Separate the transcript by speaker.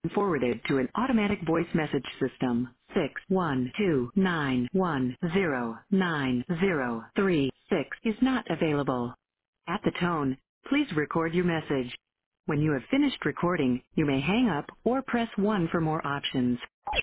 Speaker 1: forwarded to an automatic voice message system. 61291090336 is not available. At the tone, please record your message. When you have finished recording, you may hang up or press 1 for more options.